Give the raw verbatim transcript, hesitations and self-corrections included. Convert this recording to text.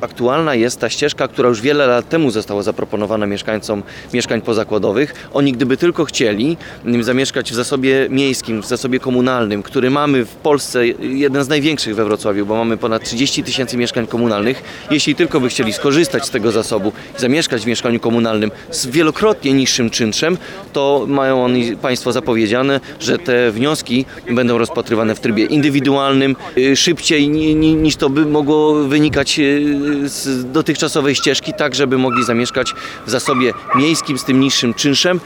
aktualna jest ta ścieżka, która już wiele lat temu została zaproponowana mieszkańcom mieszkań pozakładowych. Oni gdyby tylko chcieli zamieszkać w zasobie miejskim, w zasobie komunalnym, który mamy w Polsce jeden z największych we Wrocławiu, bo mamy ponad trzydzieści tysięcy mieszkań komunalnych. Jeśli tylko by chcieli skorzystać z tego zasobu i zamieszkać w mieszkaniu komunalnym z wielokrotnie niższym czynszem, to mają oni Państwo zapowiedziane, że te wnioski będą rozpatrywane w trybie indywidualnym, szybciej niż to by mogło wynikać z dotychczasowej ścieżki, tak żeby mogli zamieszkać w zasobie miejskim z tym niższym czynszem.